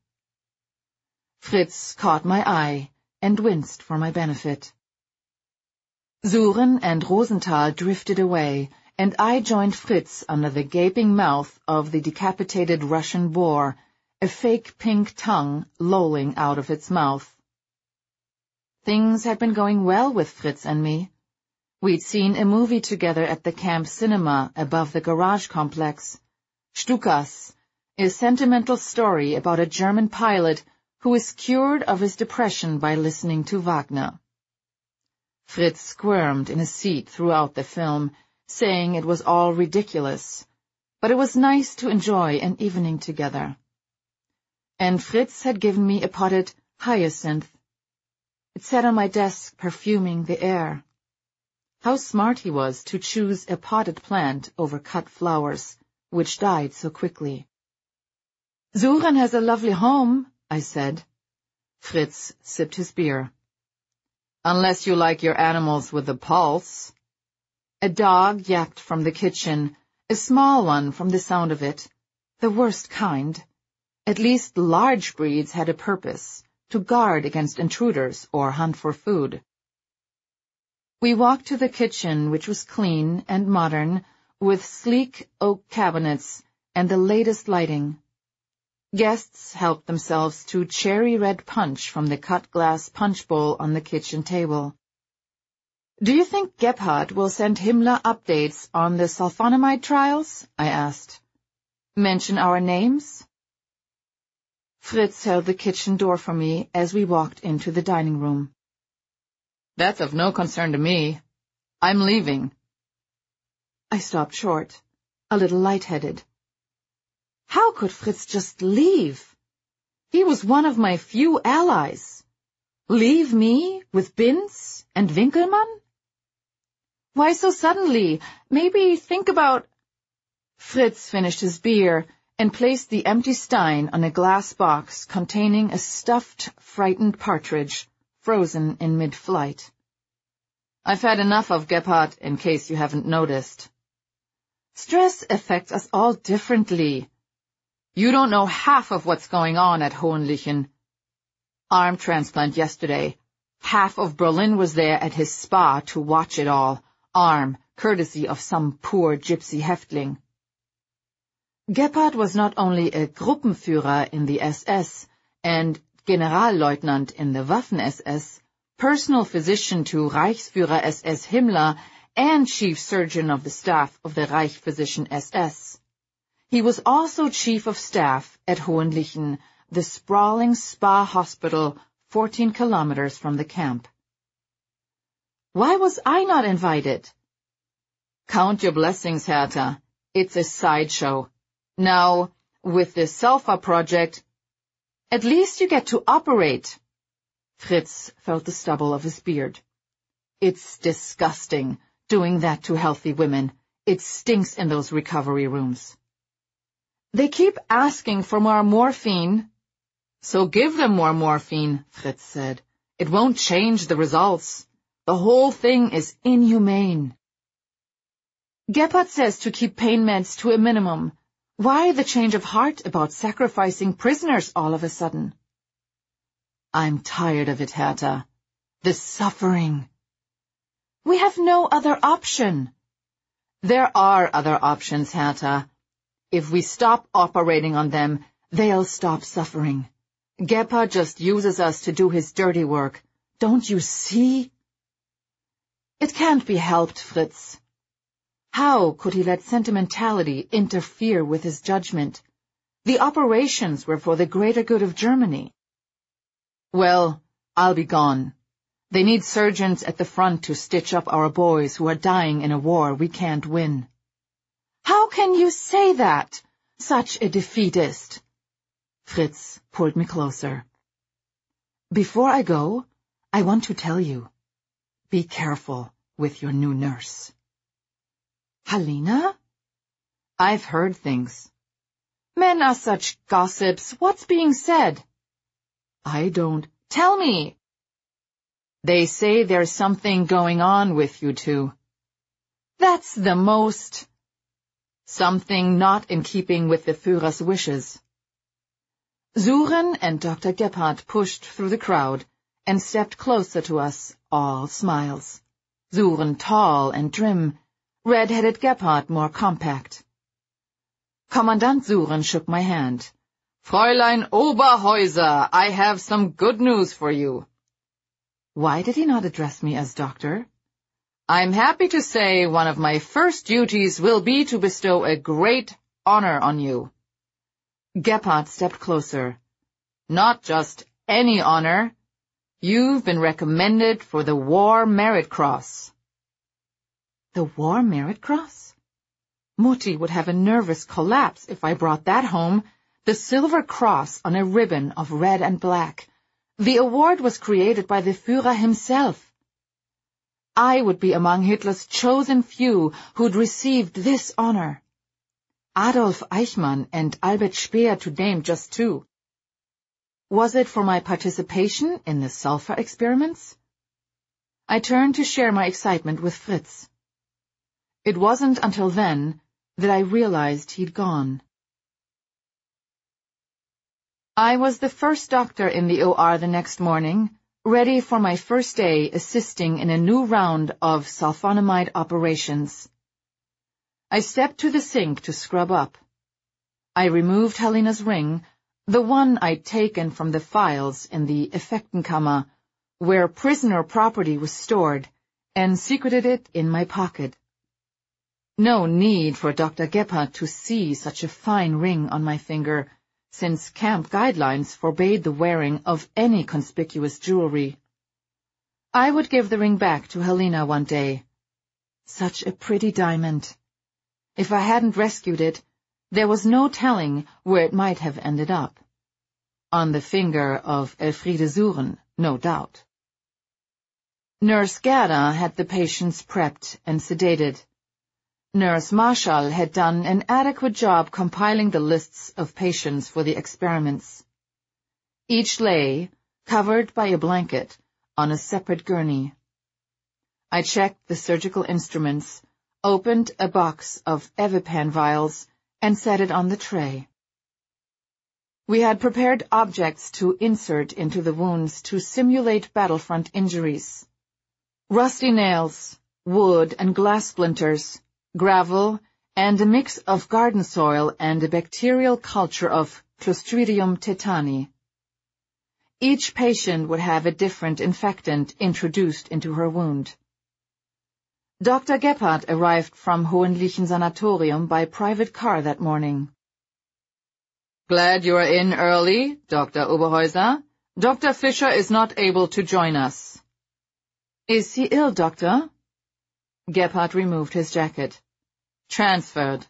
B: Fritz caught my eye and winced for my benefit. Suren and Rosenthal drifted away, and I joined Fritz under the gaping mouth of the decapitated Russian boar, a fake pink tongue lolling out of its mouth. Things had been going well with Fritz and me. We'd seen a movie together at the camp cinema above the garage complex, Stukas, a sentimental story about a German pilot who is cured of his depression by listening to Wagner. Fritz squirmed in his seat throughout the film, saying it was all ridiculous, but it was nice to enjoy an evening together. And Fritz had given me a potted hyacinth. It sat on my desk, perfuming the air. How smart he was to choose a potted plant over cut flowers, which died so quickly. "Suren has a lovely home," I said. Fritz sipped his beer. "Unless you like your animals with a pulse." A dog yapped from the kitchen, a small one from the sound of it, the worst kind. At least large breeds had a purpose, to guard against intruders or hunt for food. We walked to the kitchen, which was clean and modern, with sleek oak cabinets and the latest lighting. Guests helped themselves to cherry-red punch from the cut-glass punch bowl on the kitchen table. "Do you think Gebhardt will send Himmler updates on the sulfonamide trials?" I asked. "Mention our names?" Fritz held the kitchen door for me as we walked into the dining room. "That's of no concern to me. I'm leaving." I stopped short, a little lightheaded. How could Fritz just leave? He was one of my few allies. Leave me with Binz and Winkelmann? Why so suddenly? Maybe think about... Fritz finished his beer and placed the empty stein on a glass box containing a stuffed, frightened partridge, frozen in mid-flight. "I've had enough of Gebhardt, in case you haven't noticed." "Stress affects us all differently." "You don't know half of what's going on at Hohenlichen. Arm transplant yesterday. Half of Berlin was there at his spa to watch it all. Arm, courtesy of some poor gypsy Häftling." Gebhardt was not only a Gruppenführer in the S S and Generalleutnant in the Waffen-S S, personal physician to Reichsführer S S Himmler, and chief surgeon of the staff of the Reich Physician S S. He was also chief of staff at Hohenlichen, the sprawling spa hospital fourteen kilometers from the camp. Why was I not invited? Count your blessings, Hertha. It's a sideshow. Now, with the Sulfa project, at least you get to operate. Fritz felt the stubble of his beard. It's disgusting, doing that to healthy women. It stinks in those recovery rooms. They keep asking for more morphine. So give them more morphine, Fritz said. It won't change the results. The whole thing is inhumane. Gebhardt says to keep pain meds to a minimum. Why the change of heart about sacrificing prisoners all of a sudden? I'm tired of it, Hertha. The suffering. We have no other option. There are other options, Hertha. If we stop operating on them, they'll stop suffering. Gebhardt just uses us to do his dirty work. Don't you see? It can't be helped, Fritz. How could he let sentimentality interfere with his judgment? The operations were for the greater good of Germany. Well, I'll be gone. They need surgeons at the front to stitch up our boys who are dying in a war we can't win. How can you say that? Such a defeatist. Fritz pulled me closer. Before I go, I want to tell you, be careful with your new nurse. Halina? I've heard things. Men are such gossips. What's being said? I don't. Tell me. They say there's something going on with you two. That's the most... Something not in keeping with the Führer's wishes. Suren and Doctor Gebhardt pushed through the crowd and stepped closer to us, all smiles. Suren tall and trim, red-headed Gebhardt more compact. Commandant Suren shook my hand. Fräulein Oberhäuser, I have some good news for you. Why did he not address me as doctor? I'm happy to say one of my first duties will be to bestow a great honor on you. Gebhardt stepped closer. Not just any honor. You've been recommended for the War Merit Cross. The War Merit Cross? Mutti would have a nervous collapse if I brought that home. The Silver Cross on a ribbon of red and black. The award was created by the Führer himself. I would be among Hitler's chosen few who'd received this honor. Adolf Eichmann and Albert Speer, to name just two. Was it for my participation in the sulfur experiments? I turned to share my excitement with Fritz. It wasn't until then that I realized he'd gone. I was the first doctor in the O R the next morning, ready for my first day assisting in a new round of sulfonamide operations. I stepped to the sink to scrub up. I removed Helena's ring, the one I'd taken from the files in the Effektenkammer, where prisoner property was stored, and secreted it in my pocket. No need for Doctor Gebhardt to see such a fine ring on my finger, since camp guidelines forbade the wearing of any conspicuous jewelry. I would give the ring back to Helena one day. Such a pretty diamond. If I hadn't rescued it, there was no telling where it might have ended up. On the finger of Elfriede Suren, no doubt. Nurse Gerda had the patients prepped and sedated. Nurse Marshall had done an adequate job compiling the lists of patients for the experiments. Each lay, covered by a blanket, on a separate gurney. I checked the surgical instruments, opened a box of Evipan vials, and set it on the tray. We had prepared objects to insert into the wounds to simulate battlefront injuries. Rusty nails, wood and glass splinters, gravel, and a mix of garden soil and a bacterial culture of Clostridium tetani. Each patient would have a different infectant introduced into her wound. Doctor Gebhardt arrived from Hohenlichen Sanatorium by private car that morning. Glad you are in early, Doctor Oberhäuser. Doctor Fischer is not able to join us. Is he ill, Doctor? Gebhardt removed his jacket. Transferred.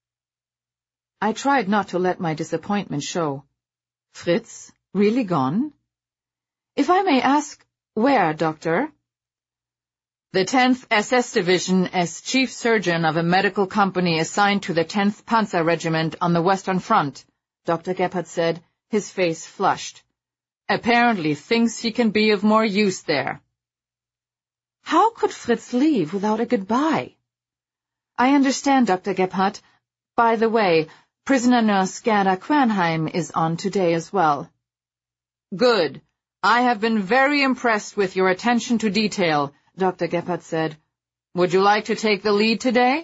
B: I tried not to let my disappointment show. Fritz, really gone? If I may ask, where, Doctor? The tenth S S Division as chief surgeon of a medical company assigned to the tenth Panzer Regiment on the Western Front, Doctor Gebhardt said, his face flushed. Apparently thinks he can be of more use there. How could Fritz leave without a goodbye? I understand, Doctor Gebhardt. By the way, prisoner nurse Gerda Quernheim is on today as well. Good. I have been very impressed with your attention to detail, Doctor Gebhardt said. Would you like to take the lead today?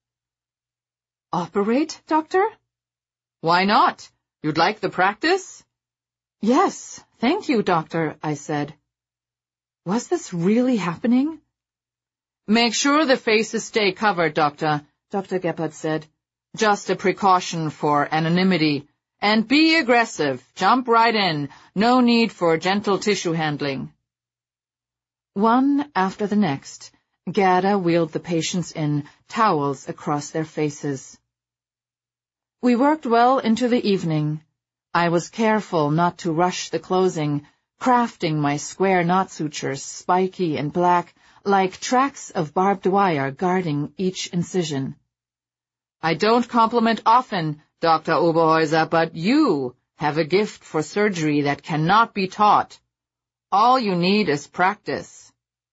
B: Operate, Doctor? Why not? You'd like the practice? Yes, thank you, Doctor, I said. Was this really happening? Make sure the faces stay covered, Doctor, Doctor Gebhardt said. Just a precaution for anonymity. And be aggressive. Jump right in. No need for gentle tissue handling. One after the next, Gerda wheeled the patients in, towels across their faces. We worked well into the evening. I was careful not to rush the closing, crafting my square knot sutures, spiky and black, like tracks of barbed wire guarding each incision. I don't compliment often, Doctor Oberhäuser, but you have a gift for surgery that cannot be taught. All you need is practice.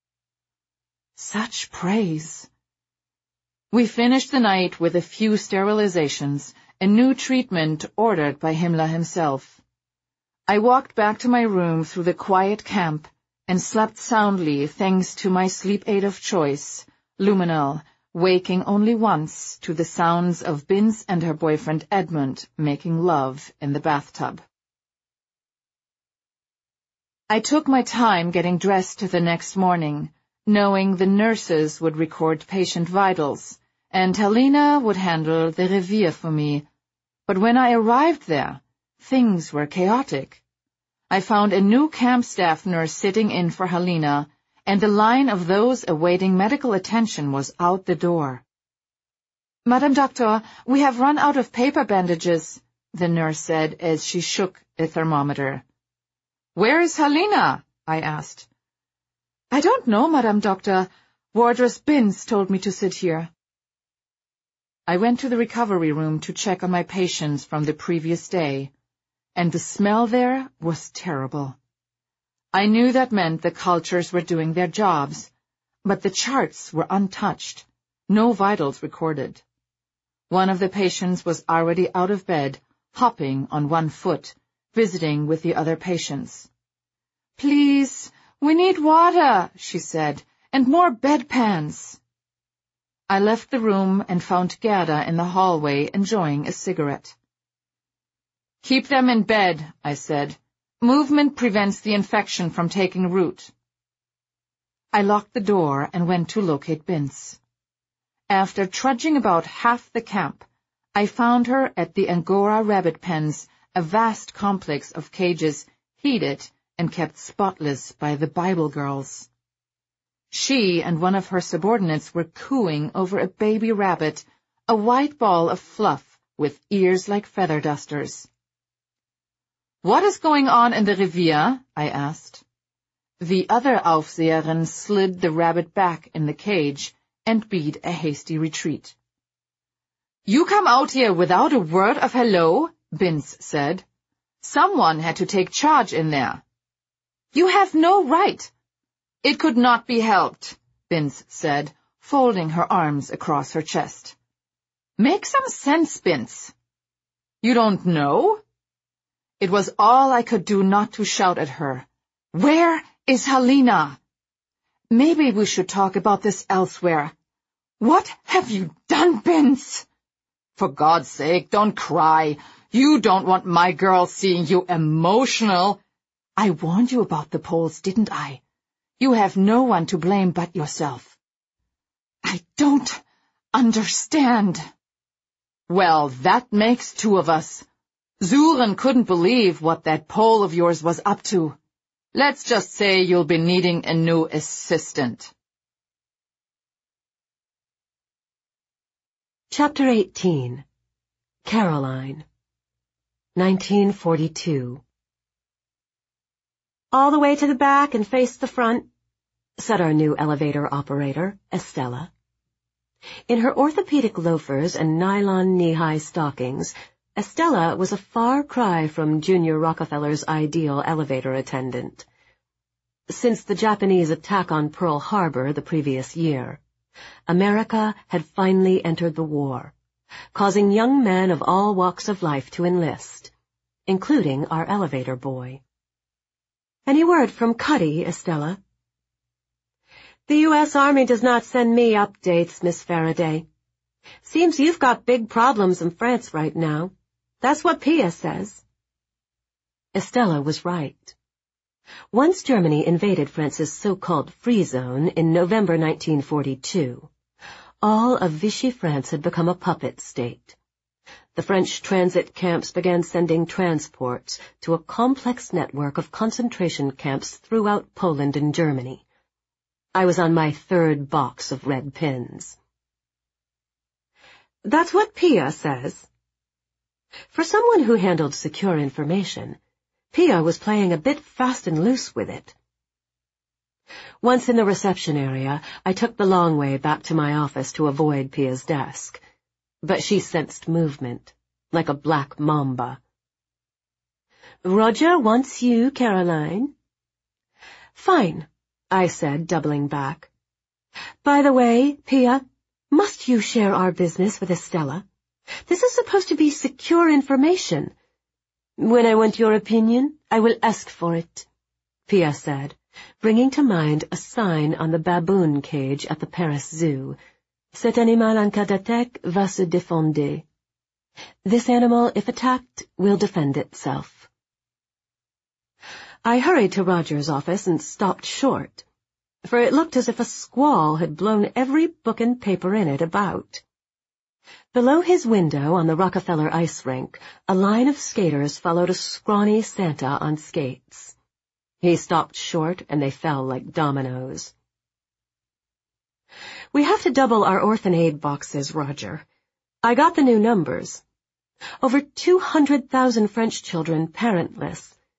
B: Such praise. We finished the night with a few sterilizations, a new treatment ordered by Himmler himself. I walked back to my room through the quiet camp and slept soundly thanks to my sleep aid of choice, Luminol, waking only once to the sounds of Binz and her boyfriend Edmund making love in the bathtub. I took my time getting dressed the next morning, knowing the nurses would record patient vitals, and Helena would handle the revier for me. But when I arrived there, things were chaotic. I found a new camp staff nurse sitting in for Helena, and the line of those awaiting medical attention was out the door. Madam Doctor, we have run out of paper bandages, the nurse said as she shook a thermometer. Where is Helena? I asked. I don't know, Madam Doctor. Wardress Binns told me to sit here. I went to the recovery room to check on my patients from the previous day, and the smell there was terrible. I knew that meant the cultures were doing their jobs, but the charts were untouched, no vitals recorded. One of the patients was already out of bed, hopping on one foot, visiting with the other patients. Please, we need water, she said, and more bedpans. I left the room and found Gerda in the hallway enjoying a cigarette. Keep them in bed, I said. Movement prevents the infection from taking root. I locked the door and went to locate Binns. After trudging about half the camp, I found her at the Angora rabbit pens, a vast complex of cages heated and kept spotless by the Bible girls. She and one of her subordinates were cooing over a baby rabbit, a white ball of fluff with ears like feather dusters. What is going on in the Revier? I asked. The other Aufseherin slid the rabbit back in the cage and beat a hasty retreat. You come out here without a word of hello, Binns said. Someone had to take charge in there. You have no right. It could not be helped, Binns said, folding her arms across her chest. Make some sense, Binns. You don't know? It was all I could do not to shout at her. Where is Helena? Maybe we should talk about this elsewhere. What have you done, Binns? For God's sake, don't cry. You don't want my girl seeing you emotional. I warned you about the Poles, didn't I? You have no one to blame but yourself. I don't understand. Well, that makes two of us. Suren couldn't believe what that Pole of yours was up to. Let's just say you'll be needing a new assistant.
A: Chapter eighteen. Caroline. nineteen forty-two. All the way to the back and face the front, said our new elevator operator, Estella. In her orthopedic loafers and nylon knee-high stockings, Estella was a far cry from Junior Rockefeller's ideal elevator attendant. Since the Japanese attack on Pearl Harbor the previous year, America had finally entered the war, causing young men of all walks of life to enlist, including our elevator boy. Any word from Cuddy, Estella? The U S Army does not send me updates, Miss Faraday. Seems you've got big problems in France right now. That's what Pia says. Estella was right. Once Germany invaded France's so-called free zone in November nineteen forty-two, all of Vichy France had become a puppet state. The French transit camps began sending transports to a complex network of concentration camps throughout Poland and Germany. I was on my third box of red pins. That's what Pia says. For someone who handled secure information, Pia was playing a bit fast and loose with it. Once in the reception area, I took the long way back to my office to avoid Pia's desk, but she sensed movement, like a black mamba. Roger wants you, Caroline. Fine, I said, doubling back. By the way, Pia, must you share our business with Estella? This is supposed to be secure information. When I want your opinion, I will ask for it, Pia said, bringing to mind a sign on the baboon cage at the Paris Zoo. Cet animal en cas d'attaque va se défendre. This animal, if attacked, will defend itself. I hurried to Roger's office and stopped short, for it looked as if a squall had blown every book and paper in it about. Below his window on the Rockefeller ice rink, a line of skaters followed a scrawny Santa on skates. He stopped short, and they fell like dominoes. We have to double our orphan aid boxes, Roger.
C: I got the new numbers. Over two hundred thousand French children parentless.